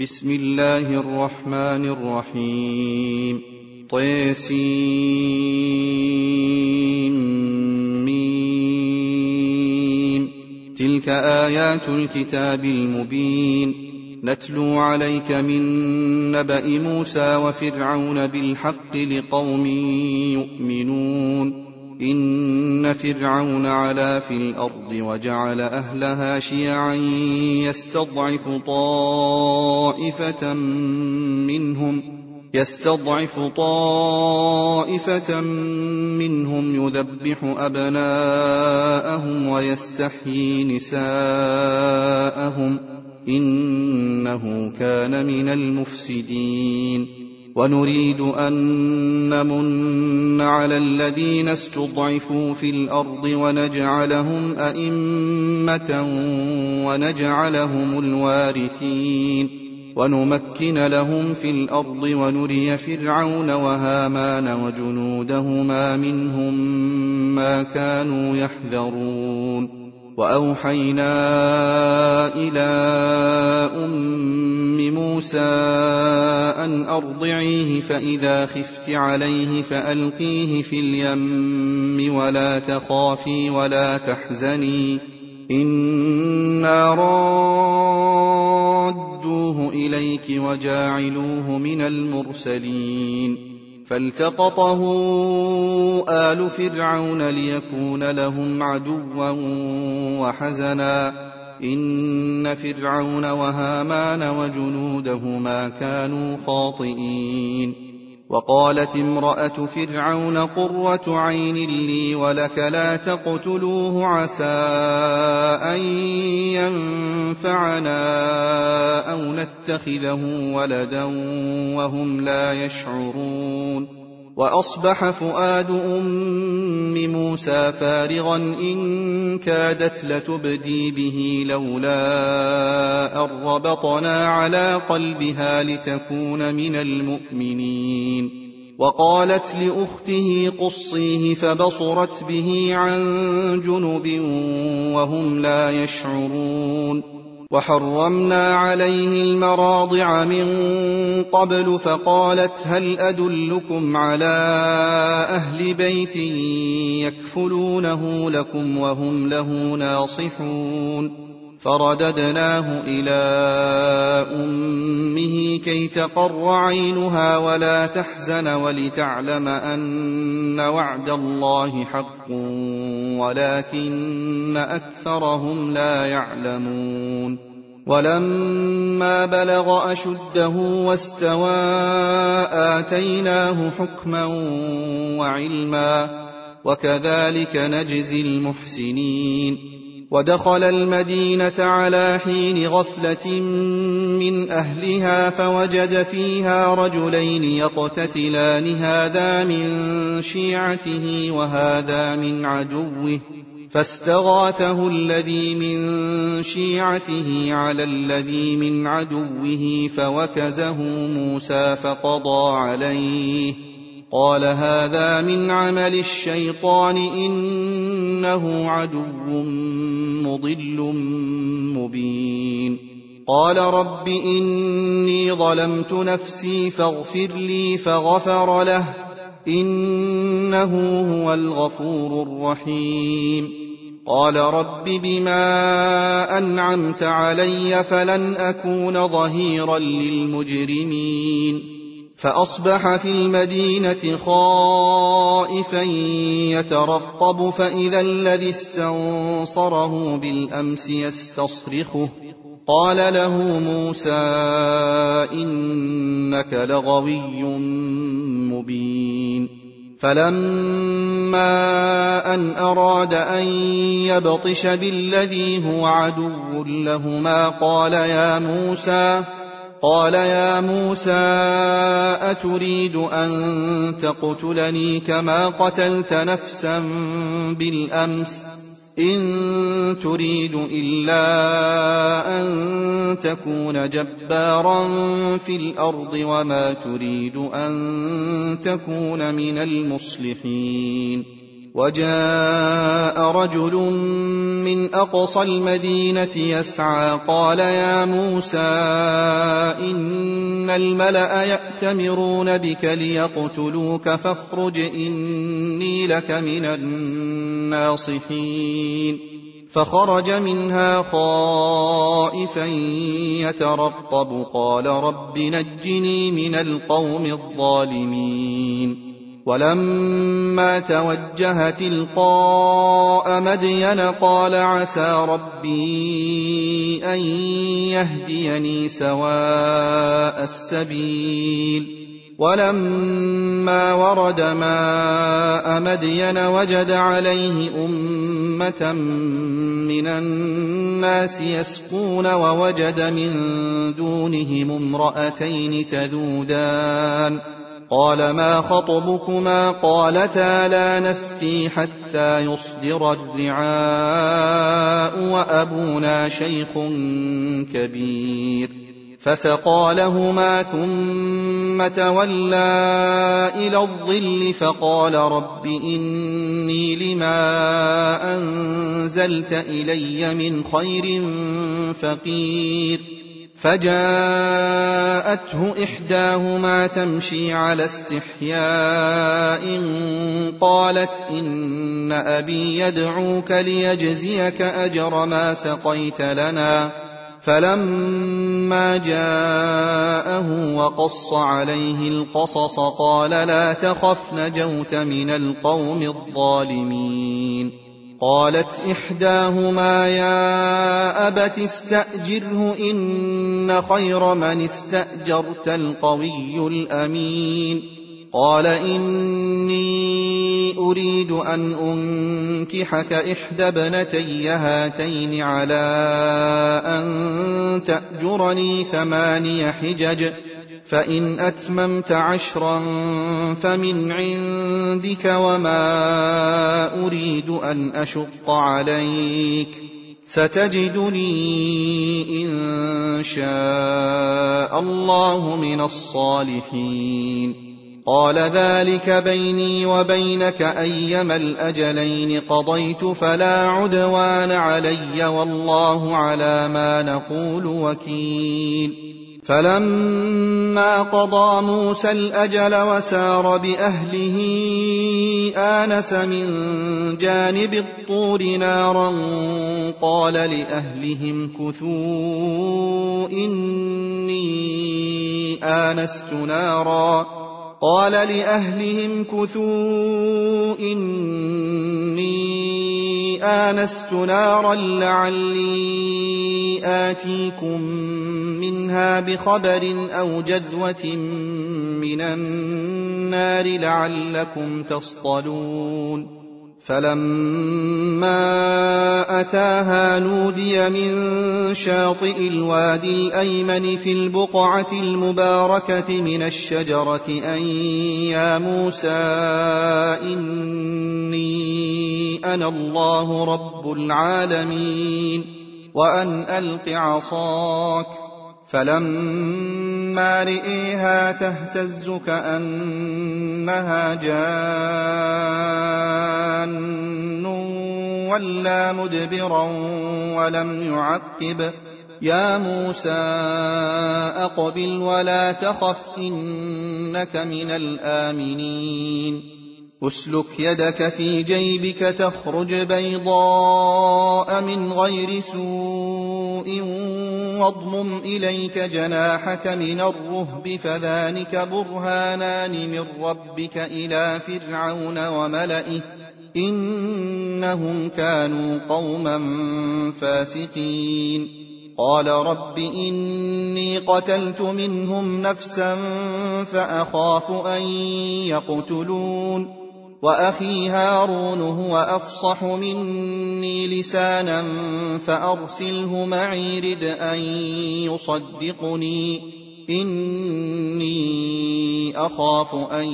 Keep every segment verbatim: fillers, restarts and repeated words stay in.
بسم الله الرحمن الرحيم. طسيم. تلك آيات الكتاب المبين نتلو عليك من نبأ موسى وفرعون بالحق لقوم يؤمنون. إن فرعون علا في الأرض وجعل أهلها شيعا يستضعف طائفة منهم يستضعف طائفة منهم يذبح أبناءهم ويستحيي نساءهم إنه كان من المفسدين. ونريد أن نمن على الذين استضعفوا في الأرض ونجعلهم أئمة ونجعلهم الوارثين ونمكن لهم في الأرض ونري فرعون وهامان وجنودهما منهم ما كانوا يحذرون. وأوحينا إلى أم موسى أن أرضعيه فإذا خفت عليه فألقيه في اليم ولا تخافي ولا تحزني إنا رادوه إليك وجاعلوه من المرسلين. فالتقطه آل فرعون ليكون لهم عدوا وحزنا إن فرعون وهامان وجنودهما كانوا خاطئين. وقالت امرأة فرعون قرة عين لي ولك لا تقتلوه عسى أن ينفعنا أو نتخذه ولدا وهم لا يشعرون. وأصبح فؤاد أم موسى فارغا إن كادت لتبدي به لولا أن ربطنا على قلبها لتكون من المؤمنين. وقالت لأخته قصيه فبصرت به عن جنب وهم لا يشعرون. وحرمنا عليه المراضع من قبل فقالت هل أدلكم على أهل بيت يكفلونه لكم وهم له ناصحون. فرددناه إلى أمه كي تقر عينها ولا تحزن ولتعلم أن وعد الله حق ولكن أكثرهم لا يعلمون. ولما بلغ أشده واستوى آتيناه حكما وعلما وكذلك نجزي المحسنين. ودخل المدينة على حين غفلة من أهلها فوجد فيها رجلين يقتتلان هذا من شيعته وهذا من عدوه فاستغاثه الذي من شيعته على الذي من عدوه فوكزه موسى فقضى عليه قال هذا من عمل الشيطان إنه عدو مضل مبين. قال رب إني ظلمت نفسي فاغفر لي فغفر له إنه هو الغفور الرحيم. قال رب بما أنعمت علي فلن أكون ظهيرا للمجرمين. فأصبح في المدينة خائفا يترقب فإذا الذي استنصره بالأمس يستصرخه قال له موسى إنك لغوي مبين. فلما أن أراد أن يبطش بالذي هو عدو لهما قال يا موسى قال يا موسى أتريد أن تقتلني كما قتلت نفسا بالأمس إن تريد إلا أن تكون جبارا في الأرض وما تريد أن تكون من المصلحين. وجاء رجل من أقصى المدينة يسعى قال يا موسى الملأ يأتمرون بك ليقتلوك فاخرج إني لك من الناصحين فخرج منها خائفا يترقب قال رب نجني من القوم الظالمين ولما توجه تلقاء مدين قال عسى ربي أن يهديني سواء السبيل ولما ورد ماء مدين وجد عليه أمة من الناس يسقون ووجد من دونهم امرأتين تذودان قال ما خطبكما قالتا لا نسقي حتى يصدر الرعاء وأبونا شيخ كبير فسقى لهما ثم تولى إلى الظل فقال رب إني لما أنزلت إلي من خير فقير فجاءته إحداهما تمشي على استحياء قالت إن أبي يدعوك ليجزيك أجر ما سقيت لنا فلما جاءه وقص عليه القصص قال لا تخف نجوت من القوم الظالمين قالت إحداهما يا أبت استأجره إن خير من استأجرت القوي الأمين قال إني أريد أن أنكحك إحدى ابنتي هاتين على أن تأجرني ثماني حجج فإن أتممت عشرا فمن عندك وما أريد أن أشق عليك ستجدني إن شاء الله من الصالحين قال ذلك بيني وبينك أيما الأجلين قضيت فلا عدوان علي والله على ما نقول وكيل فلما قضى موسى الأجل وسار بأهله آنس من جانب الطور نارا قال لأهلهم كثوا إني آنست نارا قال لأهلهم كثوا إني آنست نارا لعلي آتيكم منها بخبر أو جذوة من النار لعلكم تصطلون فلما أتاها نودي من شاطئ الوادي الأيمن في البقعة المباركة من الشجرة أن يا موسى إني أنا الله رب العالمين وأن ألق عصاك فلما رئيها تهتز كأنها جان ولا مدبرا ولم يعقب يا موسى أقبل ولا تخف إنك من الآمنين أسلك يدك في جيبك تخرج بيضاء من غير سوء واضمم إليك جناحك من الرهب فذلك برهانان من ربك إلى فرعون وملئه إنهم كانوا قوما فاسقين قال رب إني قتلت منهم نفسا فأخاف أن يقتلون وأخي هارون هو أفصح مني لسانا فأرسله معي رد أن يصدقني إني أخاف أن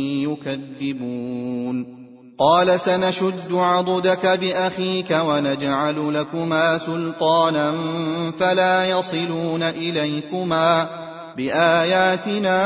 يكذبون قال سنشد عضدك بأخيك ونجعل لكما سلطانا فلا يصلون إليكما بآياتنا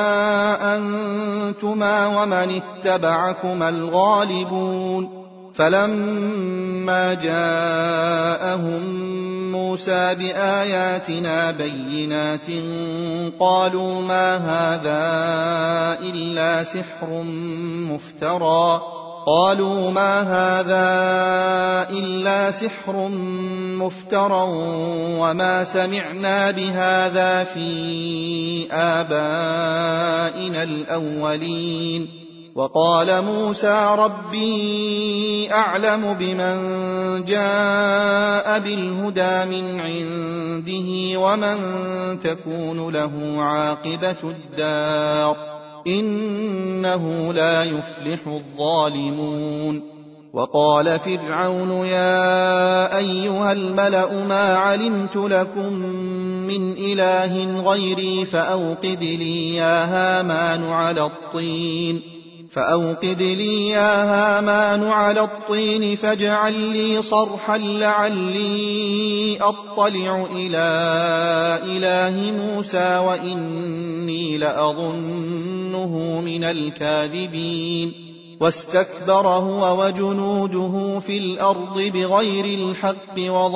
أنتما ومن اتبعكما الغالبون فلما جاءهم موسى بآياتنا بينات قالوا ما هذا إلا سحر مفترى قالوا ما هذا إلا سحر مفترى وما سمعنا بهذا في آبائنا الأولين. وقال موسى ربي أعلم بمن جاء بالهدى من عنده ومن تكون له عاقبة الدار إنه لا يفلح الظالمون. وقال فرعون يا أيها الملأ ما علمت لكم من إله غيري فأوقد لي يا هامان على الطين فأوقد لي يا هامان على الطين فاجعل لي صرحا لعلي أطلع إلى إله موسى وإني لأظنه من الكاذبين. واستكبر هو وجنوده في الأرض بغير الحق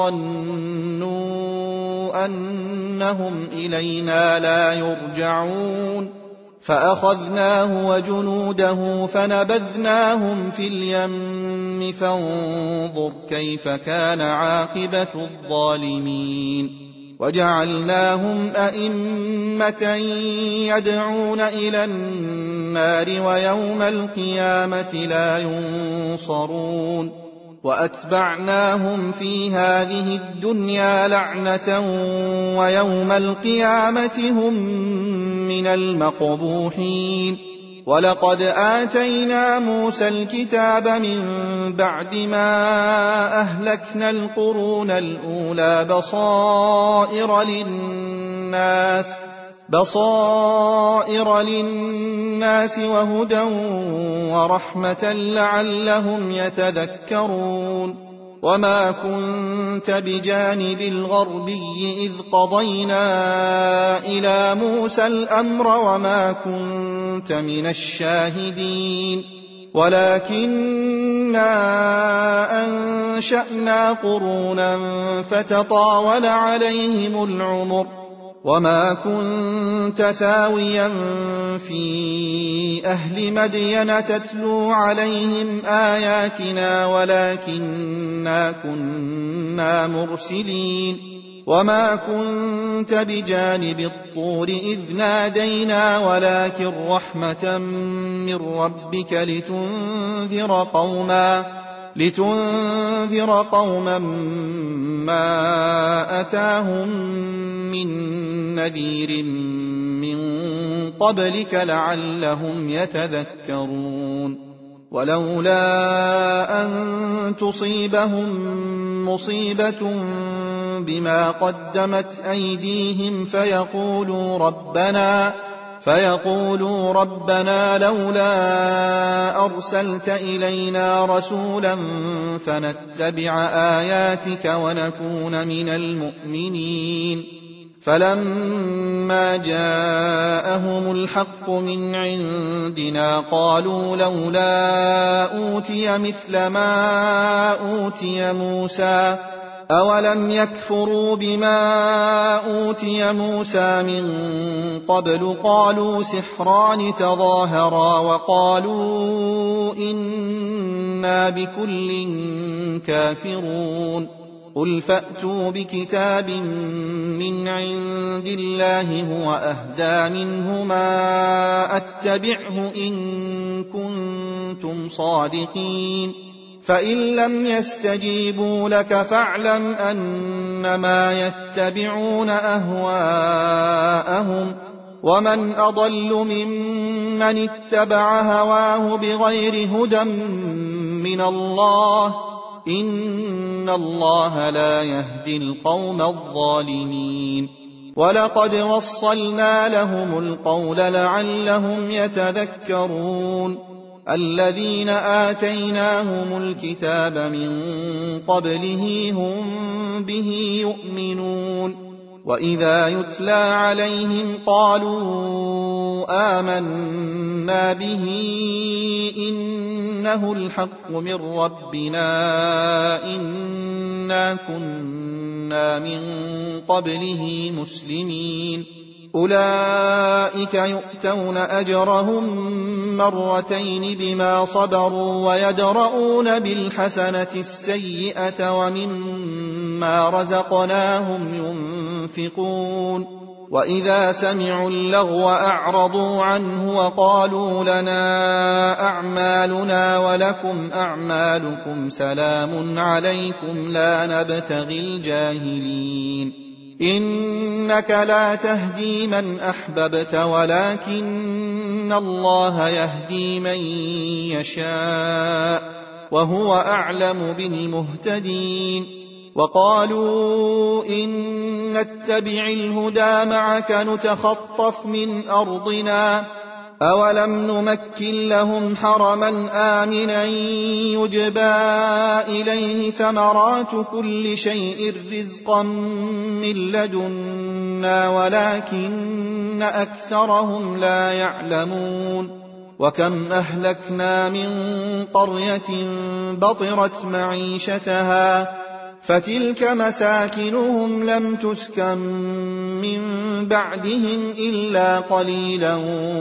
وظنوا أنهم إلينا لا يرجعون فأخذناه وجنوده فنبذناهم في اليم فانظر كيف كان عاقبة الظالمين. وجعلناهم أئمة يدعون إلى النار ويوم القيامة لا ينصرون. وأتبعناهم في هذه الدنيا لعنة ويوم القيامة هم من المقبوحين. ولقد آتينا موسى الكتاب من بعد ما أهلكنا القرون الأولى بصائر للناس بصائر للناس وهدى ورحمة لعلهم يتذكرون. وما كنت بجانب الغربي إذ قضينا إلى موسى الأمر وما كنت من الشاهدين ولكننا أنشأنا قرونا فتطاول عليهم العمر وما كنت ثاويا في أهل مدين تتلو عليهم آياتنا ولكننا كنا مرسلين. وما كنت بجانب الطور إذ نادينا ولكن رحمة من ربك لتنذر قوما لتنذر قوما ما أتاهم من نذير من قبلك لعلهم يتذكرون. ولولا أن تصيبهم مصيبة بما قدمت أيديهم فيقولوا ربنا فيقولوا ربنا لولا أرسلت إلينا رسولا فنتبع آياتك ونكون من المؤمنين. فلما جاءهم الحق من عندنا قالوا لولا أوتي مثل ما أوتي موسى أولم يكفروا بما أوتي موسى من قبل قالوا سحران تظاهرا وقالوا إنا بكل كافرون. قل فأتوا بكتاب من عند الله هو أهدى منهما أتبعه إن كنتم صادقين. فإن لم يستجيبوا لك فاعلم أنما يتبعون أهواءهم ومن أضل ممن اتبع هواه بغير هدى من الله إن الله لا يهدي القوم الظالمين. ولقد وصلنا لهم القول لعلهم يتذكرون. الذين آتيناهم الكتاب من قبله هم به يؤمنون. وإذا يتلى عليهم قالوا آمنا به إنه الحق من ربنا إنا كنا من قبله مسلمين أولئك يؤتون أجرهم مرتين بما صبروا ويدرؤون بالحسنة السيئة ومما رزقناهم ينفقون وإذا سمعوا اللغو أعرضوا عنه وقالوا لنا أعمالنا ولكم أعمالكم سلام عليكم لا نبتغي الجاهلين إنك لا تهدي من أحببت ولكن الله يهدي من يشاء وهو أعلم بالمهتدين وقالوا إن نتبع الهدى معك نتخطف من أرضنا أولم نمكن لهم حرما آمنا يجبى إليه ثمرات كل شيء رزقا من لدنا ولكن أكثرهم لا يعلمون وكم أهلكنا من قرية بطرت معيشتها فتلك مساكنهم لم تسكن من بعدهم إلا قليلا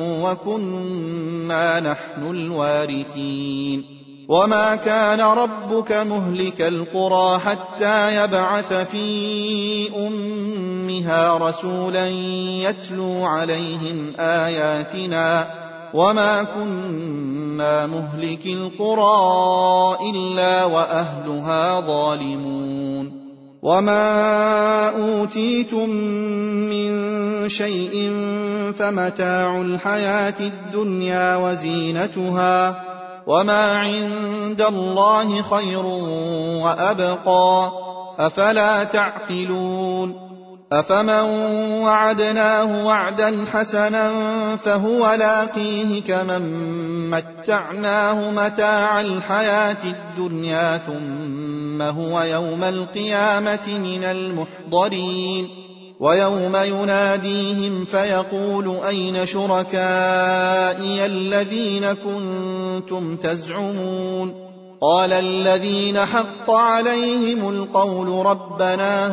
وكنا نحن الوارثين وما كان ربك مهلك القرى حتى يبعث في أمها رسولا يتلو عليهم آياتنا وما كنا مهلك القرى إلا وأهلها ظالمون وما أوتيتم من شيء فمتاع الحياة الدنيا وزينتها وما عند الله خير وأبقى أفلا تعقلون أفمن وعدناه وعدا حسنا فهو لاقيه كمن متعناه متاع الحياة الدنيا ثم هو يوم القيامة من المحضرين ويوم يناديهم فيقول أين شركائي الذين كنتم تزعمون قال الذين حق عليهم القول ربنا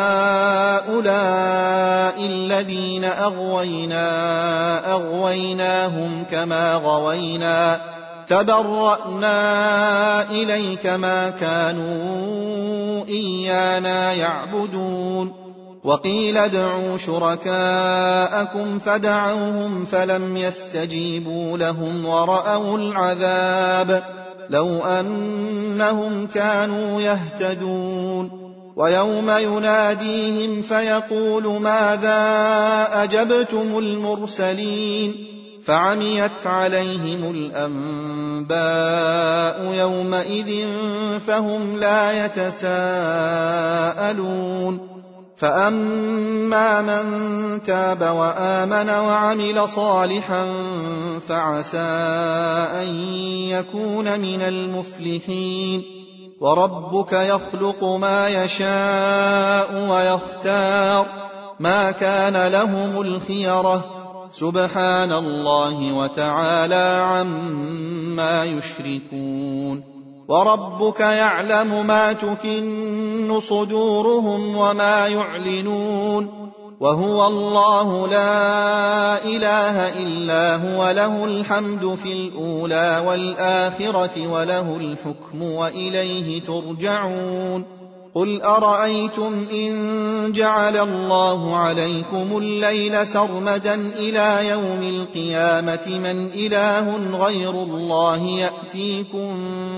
هؤلاء الذين أغوينا أغويناهم كما غوينا تبرأنا إليك ما كانوا إيانا يعبدون وقيل ادعوا شركاءكم فدعوهم فلم يستجيبوا لهم ورأوا العذاب لو أنهم كانوا يهتدون ويوم يناديهم فيقول ماذا أجبتم المرسلين فعميت عليهم الأنباء يومئذ فهم لا يتساءلون فأما من تاب وآمن وعمل صالحا فعسى أن يكون من المفلحين وربك يخلق ما يشاء ويختار ما كان لهم الخيرة سبحان الله وتعالى عما يشركون وربك يعلم ما تكن صدورهم وما يعلنون وهو الله لا إله إلا هو له الحمد في الأولى والآخرة وله الحكم وإليه ترجعون قل أرأيتم إن جعل الله عليكم الليل سرمدا إلى يوم القيامة من إله غير الله يأتيكم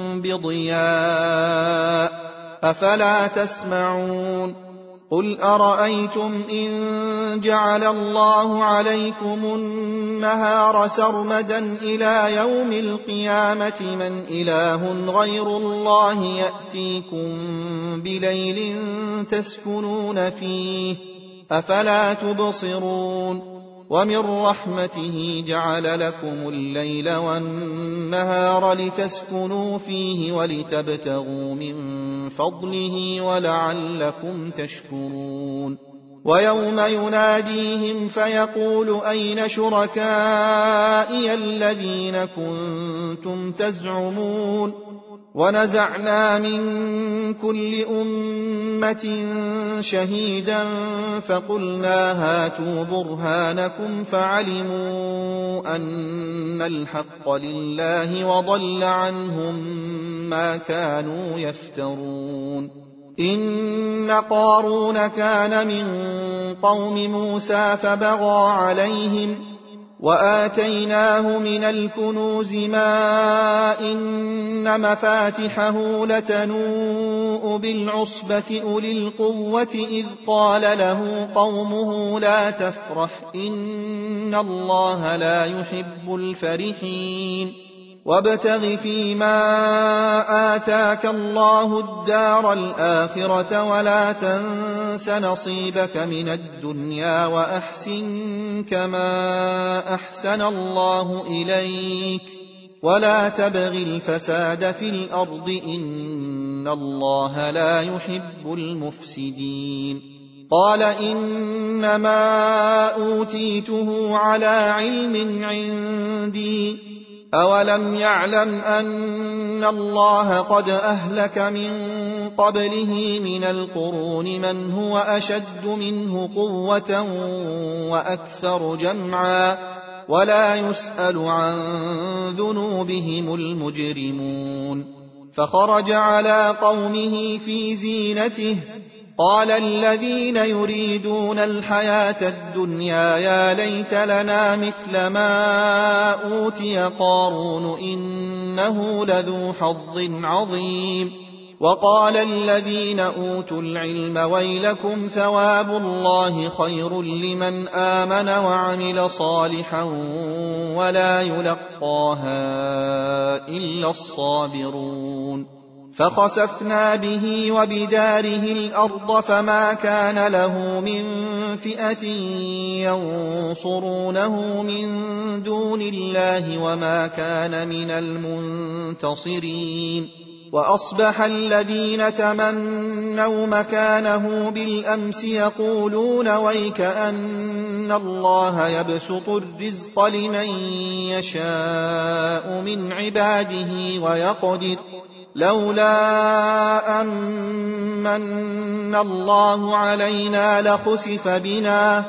بضياء أفلا تسمعون قل أرأيتم إن جعل الله عليكم النهار سرمدا إلى يوم القيامة من إله غير الله يأتيكم بليل تسكنون فيه أفلا تبصرون ومن رحمته جعل لكم الليل والنهار لتسكنوا فيه ولتبتغوا من فضله ولعلكم تشكرون ويوم يناديهم فيقول أين شركائي الذين كنتم تزعمون ونزعنا من كل أمة شهيدا فقلنا هاتوا برهانكم فعلموا أن الحق لله وضل عنهم ما كانوا يفترون إن قارون كان من قوم موسى فبغى عليهم وآتيناه من الكنوز ما إن مفاتحه لتنوء بالعصبة أولي القوة إذ قال له قومه لا تفرح إن الله لا يحب الفرحين وابتغ فيما آتاك الله الدار الآخرة ولا تنس نصيبك من الدنيا وأحسن كما أحسن الله إليك ولا تبغ الفساد في الأرض إن الله لا يحب المفسدين قال إنما أوتيته على علم عندي أولم يعلم أن الله قد أهلك من قبله من القرون من هو أشد منه قوة وأكثر جمعا ولا يسأل عن ذنوبهم المجرمون فخرج على قومه في زينته قال الذين يريدون الحياة الدنيا يا ليت لنا مثل ما أوتي قارون إنه لذو حظ عظيم وقال الذين أوتوا العلم ويلكم ثواب الله خير لمن آمن وعمل صالحا ولا يلقاها إلا الصابرون فخسفنا به وبداره الأرض فما كان له من فئة ينصرونه من دون الله وما كان من المنتصرين وأصبح الذين تمنوا مكانه بالأمس يقولون ويك أن الله يبسط الرزق لمن يشاء من عباده ويقدر لولا أمن الله علينا لخسف بنا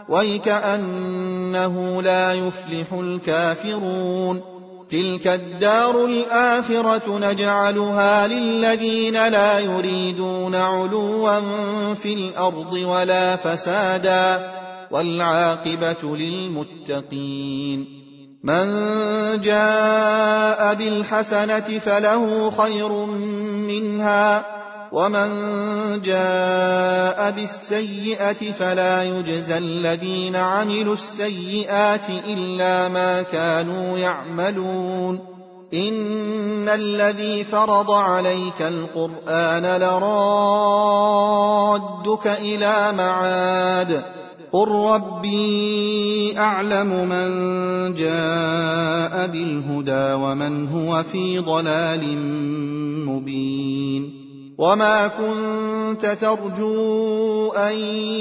ويكأنه لا يفلح الكافرون تلك الدار الآخرة نجعلها للذين لا يريدون علوا في الأرض ولا فسادا والعاقبة للمتقين من جاء بالحسنة فله خير منها ومن جاء بالسيئة فلا يجزى الذين عملوا السيئات إلا ما كانوا يعملون إن الذي فرض عليك القرآن لرادك إلى معاد قل ربي أعلم من جاء بالهدى ومن هو في ضلال مبين وما كنت ترجو أن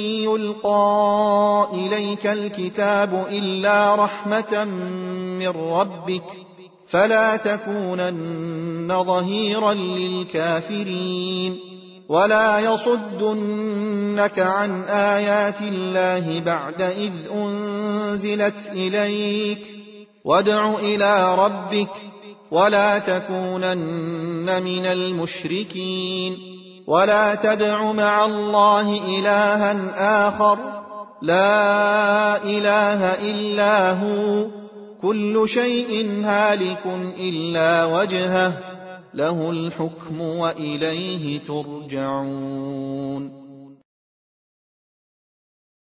يلقى إليك الكتاب إلا رحمة من ربك فلا تكونن ظهيرا للكافرين ولا يصدنك عن آيات الله بعد إذ أنزلت إليك وادع إلى ربك ولا تكونن من المشركين ولا تدع مع الله إلها آخر لا إله إلا هو كل شيء هالك إلا وجهه له الحكم وإليه ترجعون